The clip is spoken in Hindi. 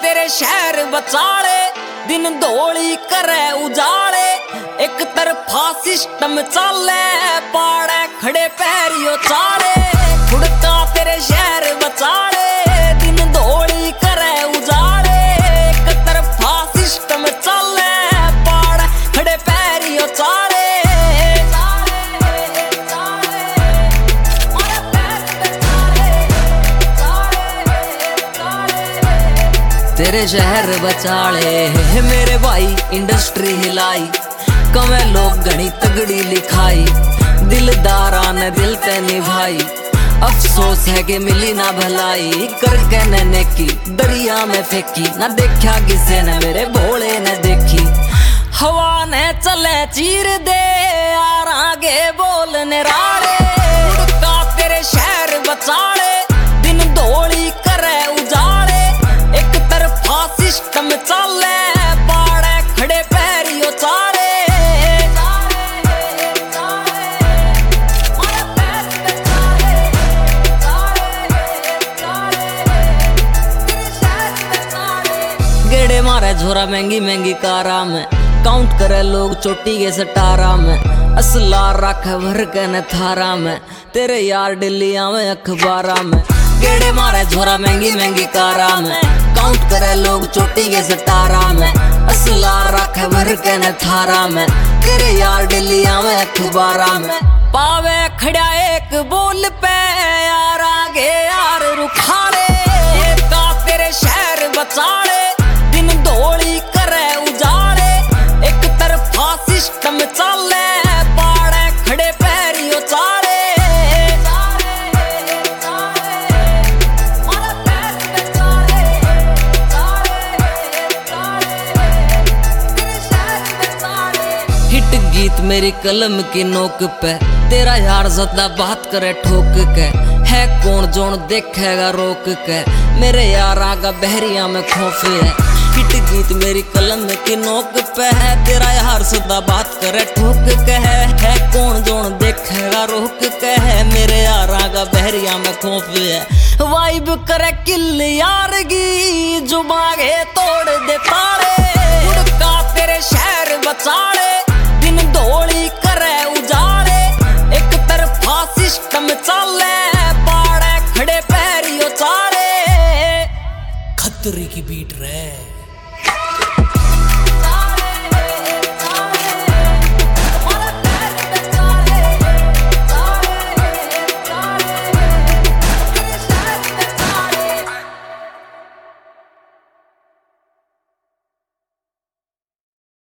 तेरे शहर बचाले दिन दौड़ी करे उजाले एक तरफा सिस्टम चाले पाड़े खड़े पैरियो चाले खुड़का तेरे शहर बचाले दिन दौड़ी करे उजाले एक तरफा सिस्टम चाले पाड़े खड़े पैरियो चाले तेरे शहर बचाले मेरे भाई इंडस्ट्री हिलाई कमे लोग घनी तगड़ी लिखाई दिलदारा ने दिल पे निभाई अफसोस है कि मिली ना भलाई करके ने की दरिया में फेंकी ना देखा किसे ने मेरे भोले ने देखी हवा ने चले चीर दे यार आगे बोलने राड़े उड़का तेरे शहर बचाले दिन दौड़ी करे उजाले एक तरफा सिस्टम चाले पाड़े खड़े पैरियो चाले गेड़े मारे झोरा महंगी महंगी कारा में काउंट करे लोग चोटी के सटारा में असला रख भर के न थारा में तेरे यार दिल्लिया में अखबारा में गेड़े मारे झोरा महंगी महंगी कारा में काउंट करे लोग चोटी के सटारा में असला रख भर के न थारा में तेरे यार दिल्लिया में अखबारा में पावे खड़ा एक बोल पे यार आगे यार रुखाड़े का तेरे शहर बचाले दिन दौड़ी करे उजाले एक तरफा सिस्टम चाले पाड़े खड़े पैरियो चाले हिट गीत मेरी कलम की नोक पे तेरा यार ज्यादा बात करे ठोक के है कौन जोन देखेगा रोक के मेरे यार आगा बहरिया में खौफ है हिट गीत मेरी कलम की नोक पे है तेरा यार सदा बात करे ठोक के है कौन जोन देखेगा रोक के है मेरे यार आगा बहरिया में खौफ है वाइब करे किल यार गी जो मांगे तोड़ दे तारे